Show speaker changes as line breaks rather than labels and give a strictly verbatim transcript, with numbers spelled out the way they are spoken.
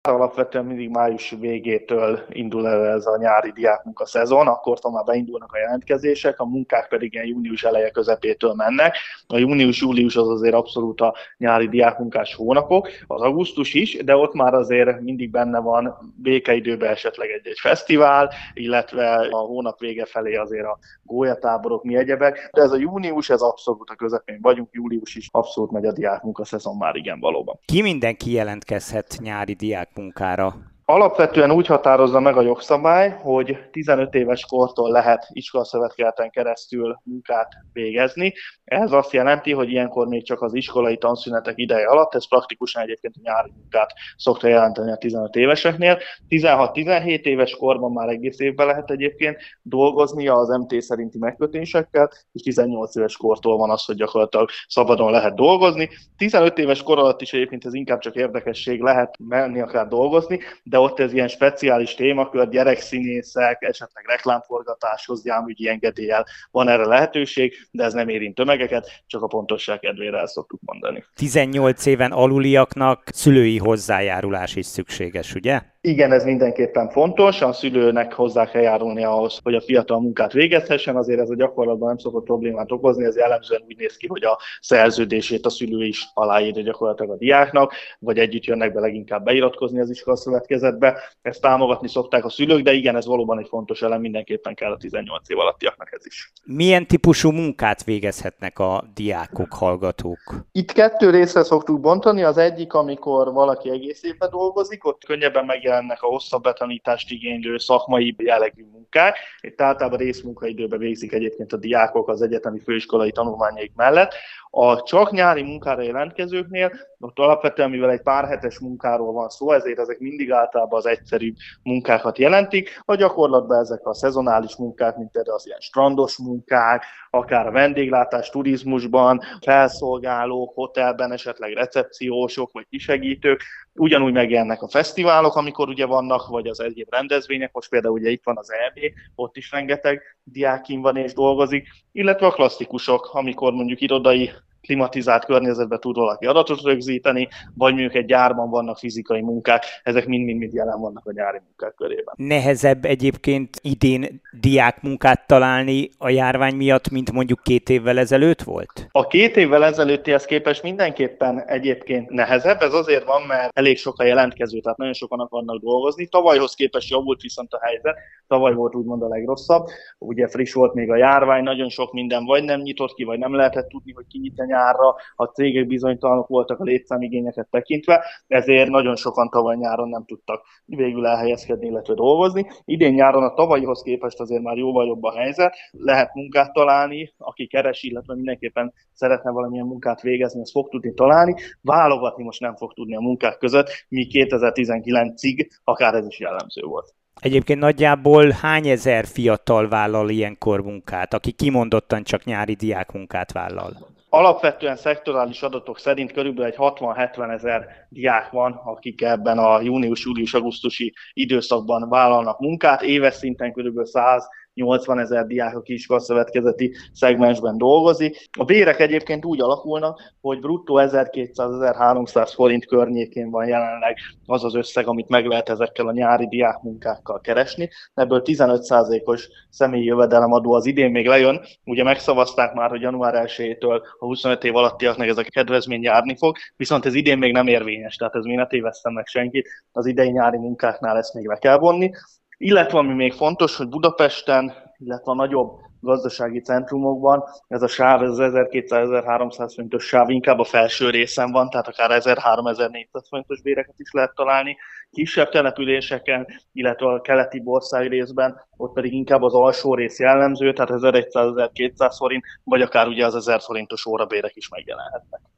Alapvetően mindig május végétől indul el ez a nyári diákmunka szezon, akkor már beindulnak a jelentkezések, a munkák pedig ilyen június eleje közepétől mennek. A június-július az azért abszolút a nyári diákmunkás hónapok, az augusztus is, de ott már azért mindig benne van békeidőben esetleg egy-egy fesztivál, illetve a hónap vége felé azért a gólyatáborok, mi egyebek. De ez a június, ez abszolút a közepén vagyunk, július is abszolút megy a diákmunka szezon már, igen, valóban.
Ki mindenki jelentkezhet nyári diákmunkára?
Alapvetően úgy határozza meg a jogszabály, hogy tizenöt éves kortól lehet iskolaszövetkezeten keresztül munkát végezni. Ez azt jelenti, hogy ilyenkor még csak az iskolai tanszünetek ideje alatt, ez praktikusan egyébként a nyári munkát szokta jelenteni a tizenöt éveseknél. tizenhat-tizenhét éves korban már egész évben lehet egyébként dolgozni az em té szerinti megkötésekkel, és tizennyolc éves kortól van az, hogy gyakorlatilag szabadon lehet dolgozni. tizenöt éves kor alatt is egyébként ez inkább csak érdekesség, lehet menni akár dolgozni, de ott ez ilyen speciális témakör, gyerekszínészek, esetleg reklámforgatáshoz, gyámügyi engedéllyel van erre lehetőség, de ez nem érint tömegeket, csak a pontosság kedvére el szoktuk mondani.
tizennyolc éven aluliaknak szülői hozzájárulás is szükséges, ugye?
Igen, ez mindenképpen fontos, a szülőnek hozzá kell járulni ahhoz, hogy a fiatal munkát végezhessen, azért ez a gyakorlatban nem szokott problémát okozni, ez jellemzően úgy néz ki, hogy a szerződését a szülő is aláírja gyakorlatilag a diáknak, vagy együtt jönnek be leginkább beiratkozni az iskolaszövetkezetbe, ezt támogatni szokták a szülők, de igen, ez valóban egy fontos elem, mindenképpen kell a tizennyolc év alattiaknak ez is.
Milyen típusú munkát végezhetnek a diákok, hallgatók?
Itt kettő részre szoktuk bontani, az egyik, amikor valaki egész évben dolgozik, ott könnyebben megjelennek a hosszabb betanítást igénylő szakmai jellegű munkák. Itt általában részmunkaidőben végzik egyébként a diákok az egyetemi főiskolai tanulmányaik mellett. A csak nyári munkára jelentkezőknél, ott alapvetően, mivel egy pár hetes munkáról van szó, ezért ezek mindig általában az egyszerűbb munkákat jelentik. A gyakorlatban ezek a szezonális munkák, mint például az ilyen strandos munkák, akár a vendéglátás, turizmusban, felszolgálók, hotelben, esetleg recepciósok vagy kisegítők. Ugyanúgy megjelennek a fesztiválok, amikor ugye vannak, vagy az egyéb rendezvények, most például ugye itt van az é bé, ott is rengeteg diák kint van és dolgozik, illetve a klasszikusok, amikor mondjuk irodai klimatizált környezetben tud valaki adatot rögzíteni, vagy mondjuk egy gyárban vannak fizikai munkák, ezek mind-mind jelen vannak a nyári munkák körében.
Nehezebb egyébként idén diákmunkát találni a járvány miatt, mint mondjuk két évvel ezelőtt volt?
A két évvel ezelőttihez képest mindenképpen egyébként nehezebb, ez azért van, mert elég sok a jelentkező, tehát nagyon sokan akarnak dolgozni. Tavalyhoz képest javult viszont a helyzet, tavaly volt úgymond a legrosszabb, ugye friss volt még a járvány, nagyon sok minden vagy nem nyitott ki, vagy nem lehetett tudni, hogy ki nyit a nyárra, a cégek bizonytalanok voltak a létszámigényeket tekintve, ezért nagyon sokan tavaly nyáron nem tudtak végül elhelyezkedni, illetve dolgozni. Idén nyáron a tavalyihoz képest azért már jóval jobb a helyzet, lehet munkát találni, aki keres, illetve mindenképpen szeretne valamilyen munkát végezni, azt fog tudni találni, válogatni most nem fog tudni a munkák között, míg kétezer-tizenkilencig akár ez is jellemző volt.
Egyébként nagyjából hány ezer fiatal vállal ilyenkor munkát, aki kimondottan csak nyári diákmunkát vállal?
Alapvetően szektorális adatok szerint körülbelül egy hatvan-hetven ezer diák van, akik ebben a június-július-augusztusi időszakban vállalnak munkát. Éves szinten körülbelül száznyolcvan ezer diák a iskolaszövetkezeti szegmensben dolgozik. A bérek egyébként úgy alakulnak, hogy bruttó ezerkétszáz-ezerháromszáz forint környékén van jelenleg az az összeg, amit meg lehet ezekkel a nyári diákmunkákkal keresni. Ebből tizenöt százalékos személyi jövedelemadó az idén még lejön. Ugye megszavazták már, hogy január elsejétől a huszonöt év alattiaknak ez a kedvezmény járni fog, viszont ez idén még nem érvényes, tehát ez még ne tévesztem meg senkit, az idei nyári munkáknál ezt még le kell vonni. Illetve ami még fontos, hogy Budapesten, illetve a nagyobb gazdasági centrumokban ez a sáv, ez az ezerkétszáz-ezerháromszáz forintos sáv inkább a felső részen van, tehát akár ezerhárom-ezernégyszáz forintos béreket is lehet találni. Kisebb településeken, illetve a keleti Bország részben, ott pedig inkább az alsó rész jellemző, tehát ezerszáz-ezerkétszáz forint, vagy akár ugye az ezer forintos órabérek is megjelenhetnek.